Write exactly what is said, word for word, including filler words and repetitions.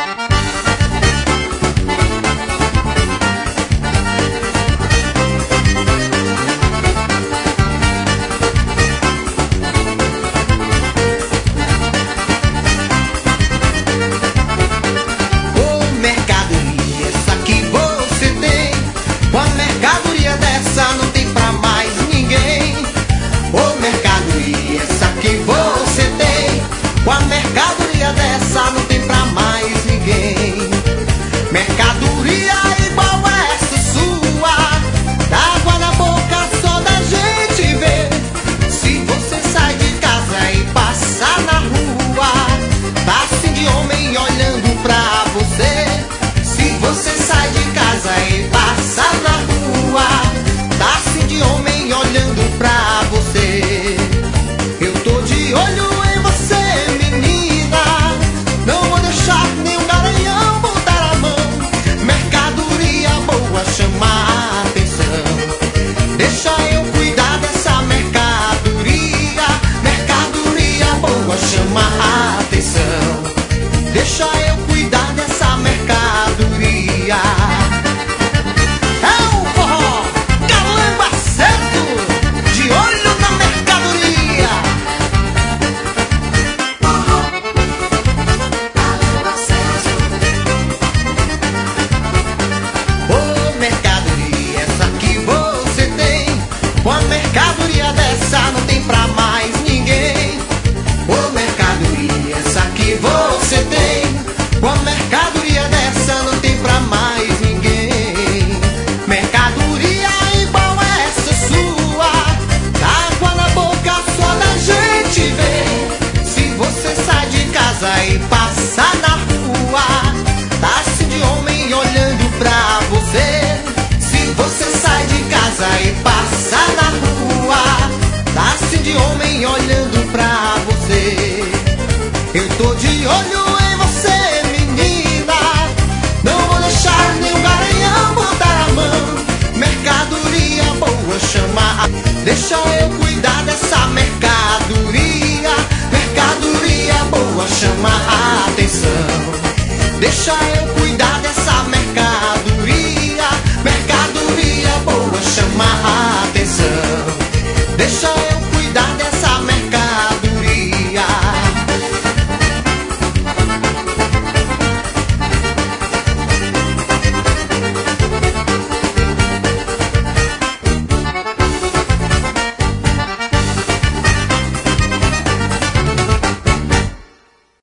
Com a mercadoria dessa não tem pra mais ninguém. Mercadoria igual a essa sua, dá água na boca só da gente ver. Se você sai de casa e passa na rua, tá assim de homem olhando pra você. Se você sai de casa e passa na rua, tá assim de homem olhando pra você. Eu tô de olho em você, chama a atenção. Deixa eu cuidar dessa mercadoria. Mercadoria boa chama a atenção. Deixa eu cuidar dessa mercadoria. É o forró Calango Acerto, de olho na mercadoria. Calango Acerto. Ô mercadoria, essa que você tem, com a mercadoria dessa não tem pra mais ninguém. Ô mercadoria, essa que você tem, com a mercadoria dessa não tem pra mais ninguém. Mercadoria igual a essa sua, dá água na boca só da gente ver. Se você sai de casa e passa na rua, tá assim de homem olhando pra você. Se você sai de casa e passa na rua, tá assim de homem olhando pra você. Eu tô de olho em você, menina, não vou deixar nenhum garanhão botar a mão. Mercadoria boa chama a... Deixa eu cuidar dessa mercadoria. Mercadoria boa chama a atenção. Deixa eu